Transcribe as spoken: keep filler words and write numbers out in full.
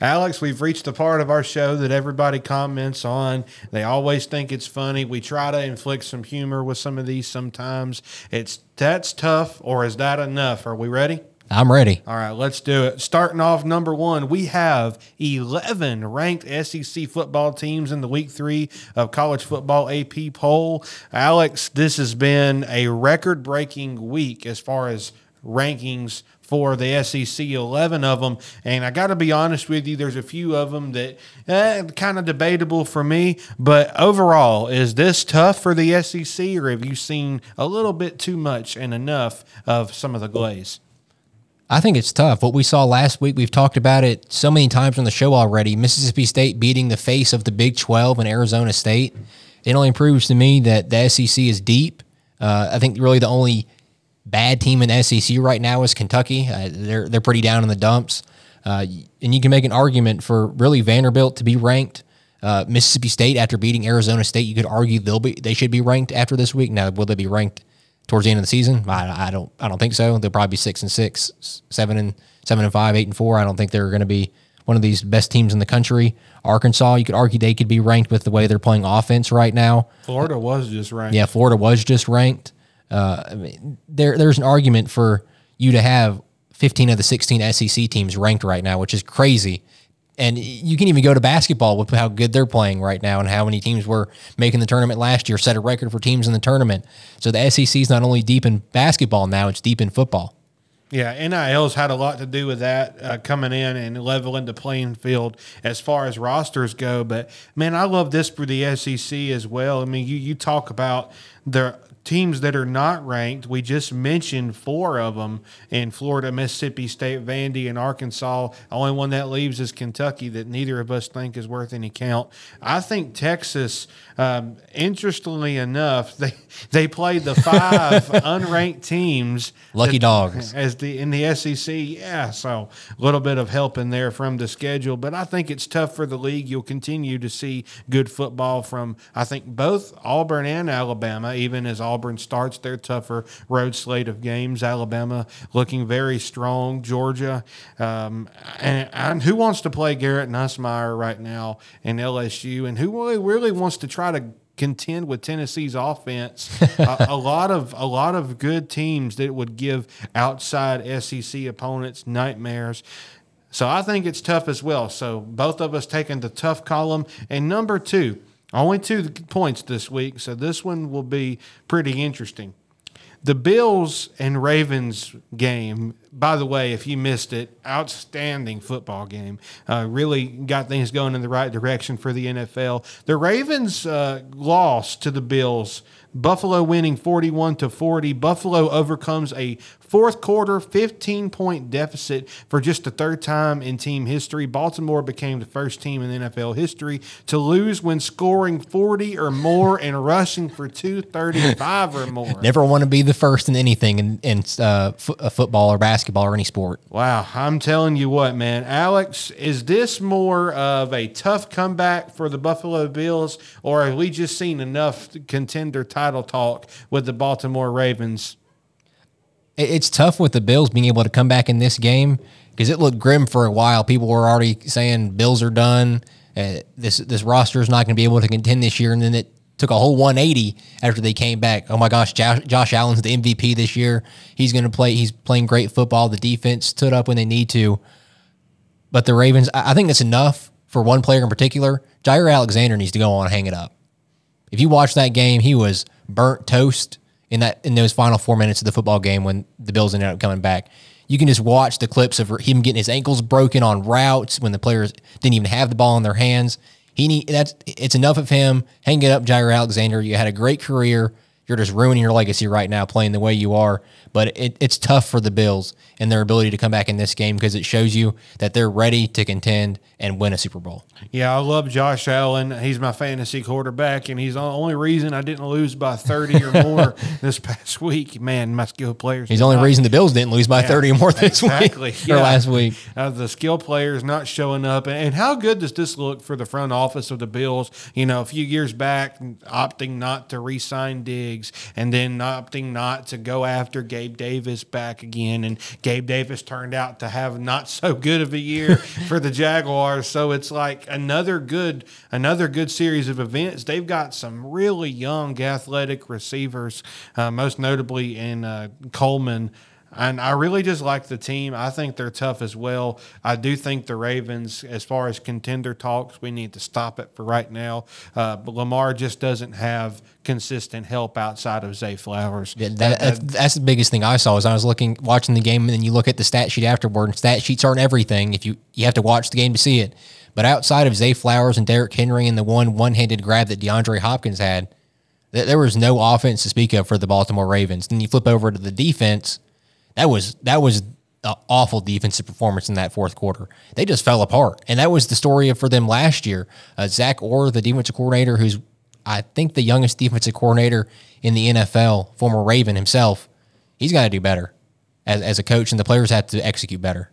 Alex, we've reached the part of our show that everybody comments on. They always think it's funny. We try to inflict some humor with some of these sometimes. It's that's tough, or is that enough? Are we ready? I'm ready. All right, let's do it. Starting off number one, we have eleven ranked S E C football teams in the week three of college football A P poll. Alex, this has been a record-breaking week as far as rankings for the S E C, eleven of them. And I got to be honest with you, there's a few of them that eh, kind of debatable for me. But overall, is this tough for the S E C, or have you seen a little bit too much and enough of some of the glaze? I think it's tough. What we saw last week, we've talked about it so many times on the show already. Mississippi State beating the face of the Big twelve and Arizona State. It only proves to me that the S E C is deep. Uh, I think really the only bad team in the S E C right now is Kentucky. Uh, they're they're pretty down in the dumps. Uh, and you can make an argument for really Vanderbilt to be ranked. Uh, Mississippi State, after beating Arizona State, you could argue they'll be they should be ranked after this week. Now, will they be ranked towards the end of the season? I, I don't I don't think so. They'll probably be six and six, seven and seven and five, eight and four. I don't think they're going to be one of these best teams in the country. Arkansas, you could argue they could be ranked with the way they're playing offense right now. Florida was just ranked. Yeah, Florida was just ranked. Uh, I mean, there there's an argument for you to have fifteen of the sixteen S E C teams ranked right now, which is crazy. And you can even go to basketball with how good they're playing right now and how many teams were making the tournament last year, set a record for teams in the tournament. So the S E C is not only deep in basketball now, it's deep in football. Yeah, N I L's had a lot to do with that uh, coming in and leveling the playing field as far as rosters go. But, man, I love this for the S E C as well. I mean, you, you talk about the teams that are not ranked. We just mentioned four of them in Florida, Mississippi State, Vandy, and Arkansas. The only one that leaves is Kentucky that neither of us think is worth any count. I think Texas, um, interestingly enough, they they played the five unranked teams. Lucky that, dogs. As the in the S E C, yeah, so a little bit of help in there from the schedule. But I think it's tough for the league. You'll continue to see good football from, I think, both Auburn and Alabama, even as Auburn starts their tougher road slate of games. Alabama looking very strong. Georgia. Um, and, and who wants to play Garrett Nussmeier right now in L S U? And who really, really wants to try to contend with Tennessee's offense? a, a lot of a lot of good teams that would give outside S E C opponents nightmares. So I think it's tough as well. So both of us taking the tough column. And number two, only two points this week, so this one will be pretty interesting. The Bills and Ravens game, by the way, if you missed it, outstanding football game. Uh, really got things going in the right direction for the N F L. The Ravens uh, lost to the Bills, Buffalo winning forty-one to forty. Buffalo overcomes a fourth quarter fifteen-point deficit for just the third time in team history. Baltimore became the first team in N F L history to lose when scoring forty or more and rushing for two thirty-five or more. Never want to be the first in anything in, in uh, f- football or basketball or any sport. Wow, I'm telling you what, man. Alex, is this more of a tough comeback for the Buffalo Bills, or have we just seen enough contender title talk with the Baltimore Ravens? It's tough with the Bills being able to come back in this game because it looked grim for a while. People were already saying Bills are done. Uh, this this roster is not going to be able to contend this year, and then it took a whole one eighty after they came back. Oh my gosh, Josh, Josh Allen's the M V P this year. He's going to play. He's playing great football. The defense stood up when they need to. But the Ravens, I think that's enough for one player in particular. Jair Alexander needs to go on and hang it up. If you watch that game, he was burnt toast in that in those final four minutes of the football game when the Bills ended up coming back. You can just watch the clips of him getting his ankles broken on routes when the players didn't even have the ball in their hands. He need that's it's enough of him. Hang it up, Jair Alexander. You had a great career. You're just ruining your legacy right now playing the way you are. But it, it's tough for the Bills and their ability to come back in this game because it shows you that they're ready to contend and win a Super Bowl. Yeah, I love Josh Allen. He's my fantasy quarterback, and he's the only reason I didn't lose by thirty or more this past week. Man, my skill players. He's the only not, reason the Bills didn't lose by yeah, thirty or more this exactly, week yeah. or last week. Uh, the skill players not showing up. And, and how good does this look for the front office of the Bills? You know, a few years back, opting not to re-sign Diggs. Diggs, and then opting not to go after Gabe Davis back again. And Gabe Davis turned out to have not so good of a year for the Jaguars. So it's like another good another good series of events. They've got some really young athletic receivers, uh, most notably in uh, Coleman. And I really just like the team. I think they're tough as well. I do think the Ravens, as far as contender talks, we need to stop it for right now. Uh, but Lamar just doesn't have consistent help outside of Zay Flowers. Yeah, that, that's, that's the biggest thing I saw is I was looking, watching the game, and then you look at the stat sheet afterward, and stat sheets aren't everything. If you, you have to watch the game to see it. But outside of Zay Flowers and Derrick Henry and the one one-handed grab that DeAndre Hopkins had, th- there was no offense to speak of for the Baltimore Ravens. Then you flip over to the defense. That was that was an awful defensive performance in that fourth quarter. They just fell apart, and that was the story for them last year. Uh, Zach Orr, the defensive coordinator, who's I think the youngest defensive coordinator in the N F L, former Raven himself, he's got to do better as as a coach, and the players have to execute better.